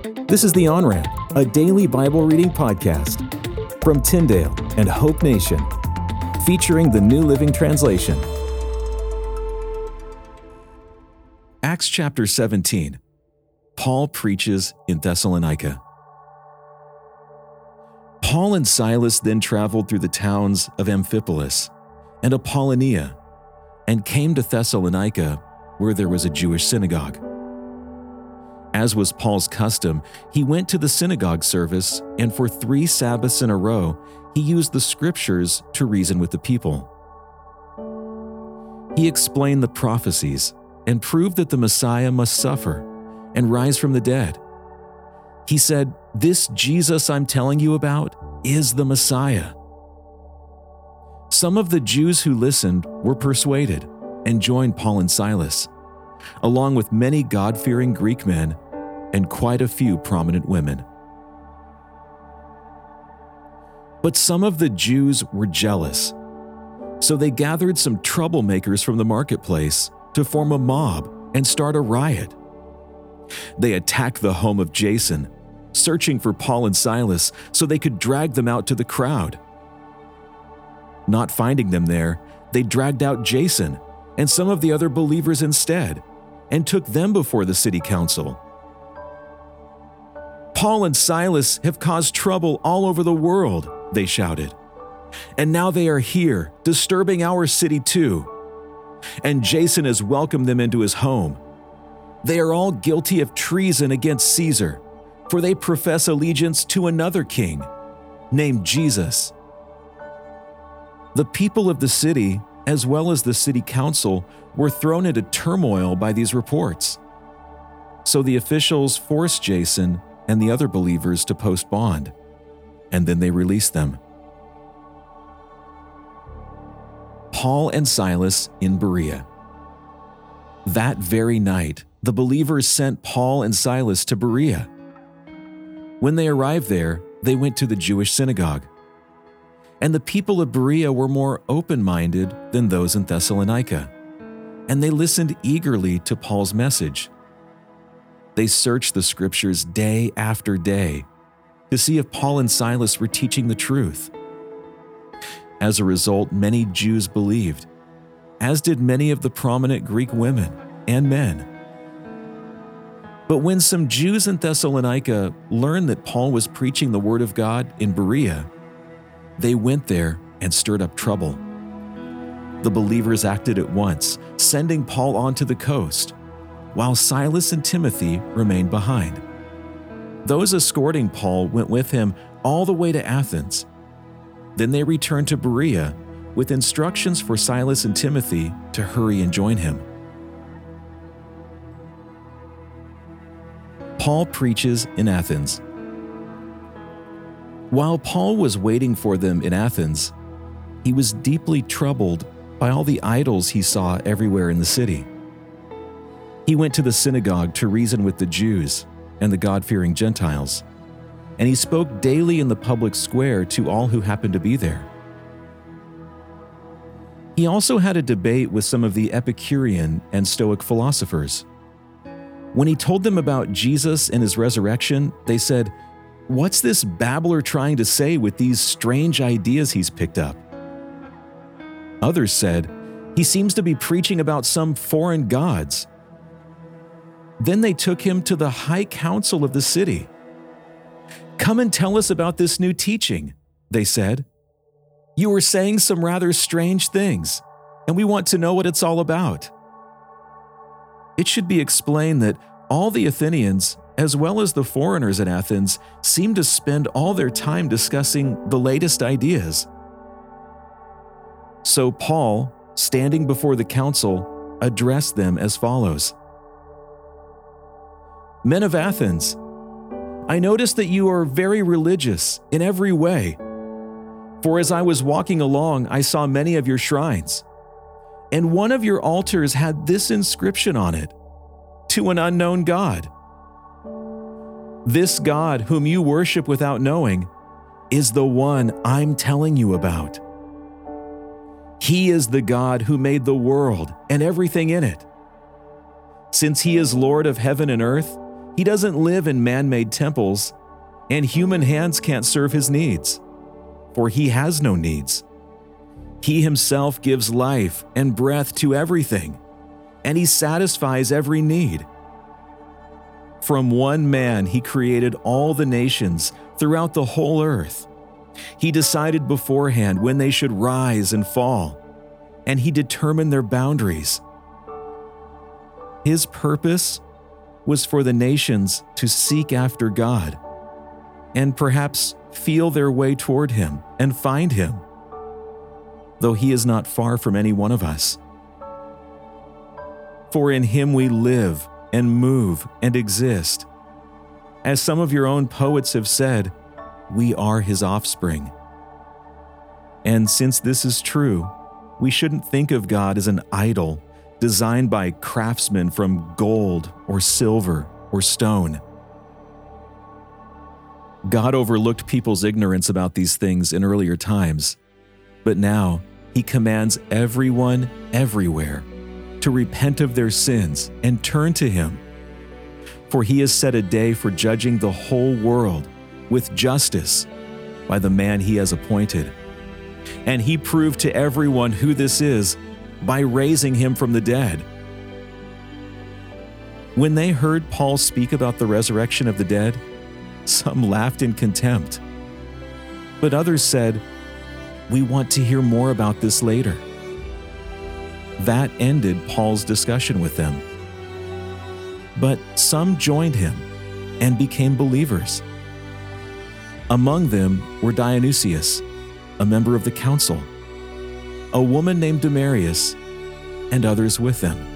This is The On-Ramp, a daily Bible reading podcast from Tyndale and Hope Nation, featuring the New Living Translation. Acts chapter 17. Paul preaches in Thessalonica. Paul and Silas then traveled through the towns of Amphipolis and Apollonia and came to Thessalonica, where there was a Jewish synagogue. As was Paul's custom, he went to the synagogue service, and for 3 Sabbaths in a row, he used the scriptures to reason with the people. He explained the prophecies and proved that the Messiah must suffer and rise from the dead. He said, "This Jesus I'm telling you about is the Messiah." Some of the Jews who listened were persuaded and joined Paul and Silas, along with many God-fearing Greek men and quite a few prominent women. But some of the Jews were jealous, so they gathered some troublemakers from the marketplace to form a mob and start a riot. They attacked the home of Jason, searching for Paul and Silas so they could drag them out to the crowd. Not finding them there, they dragged out Jason and some of the other believers instead and took them before the city council. "Paul and Silas have caused trouble all over the world," they shouted. "And now they are here, disturbing our city too. And Jason has welcomed them into his home. They are all guilty of treason against Caesar, for they profess allegiance to another king, named Jesus." The people of the city, as well as the city council, were thrown into turmoil by these reports. So the officials forced Jason and the other believers to post bond, and then they released them. Paul and Silas in Berea. That very night, the believers sent Paul and Silas to Berea. When they arrived there, they went to the Jewish synagogue. And the people of Berea were more open-minded than those in Thessalonica, and they listened eagerly to Paul's message. They searched the scriptures day after day to see if Paul and Silas were teaching the truth. As a result, many Jews believed, as did many of the prominent Greek women and men. But when some Jews in Thessalonica learned that Paul was preaching the word of God in Berea, they went there and stirred up trouble. The believers acted at once, sending Paul onto the coast, while Silas and Timothy remained behind. Those escorting Paul went with him all the way to Athens. Then they returned to Berea with instructions for Silas and Timothy to hurry and join him. Paul preaches in Athens. While Paul was waiting for them in Athens, he was deeply troubled by all the idols he saw everywhere in the city. He went to the synagogue to reason with the Jews and the God-fearing Gentiles, and he spoke daily in the public square to all who happened to be there. He also had a debate with some of the Epicurean and Stoic philosophers. When he told them about Jesus and his resurrection, they said, "What's this babbler trying to say with these strange ideas he's picked up?" Others said, "He seems to be preaching about some foreign gods." Then they took him to the high council of the city. "Come and tell us about this new teaching," they said. "You were saying some rather strange things, and we want to know what it's all about." It should be explained that all the Athenians, as well as the foreigners in Athens, seemed to spend all their time discussing the latest ideas. So Paul, standing before the council, addressed them as follows. "Men of Athens, I notice that you are very religious in every way. For as I was walking along, I saw many of your shrines, and one of your altars had this inscription on it, 'To an unknown God.' This God, whom you worship without knowing, is the one I'm telling you about. He is the God who made the world and everything in it. Since He is Lord of heaven and earth, He doesn't live in man-made temples, and human hands can't serve his needs, for he has no needs. He himself gives life and breath to everything, and he satisfies every need. From one man he created all the nations throughout the whole earth. He decided beforehand when they should rise and fall, and he determined their boundaries. His purpose was for the nations to seek after God and perhaps feel their way toward him and find him, though he is not far from any one of us. For in him we live and move and exist. As some of your own poets have said, we are his offspring. And since this is true, we shouldn't think of God as an idol designed by craftsmen from gold or silver or stone. God overlooked people's ignorance about these things in earlier times, but now he commands everyone everywhere to repent of their sins and turn to him. For he has set a day for judging the whole world with justice by the man he has appointed. And he proved to everyone who this is by raising him from the dead. When they heard Paul speak about the resurrection of the dead, some laughed in contempt. But others said, "We want to hear more about this later." That ended Paul's discussion with them. But some joined him and became believers. Among them were Dionysius, a member of the council, a woman named Damaris, and others with them.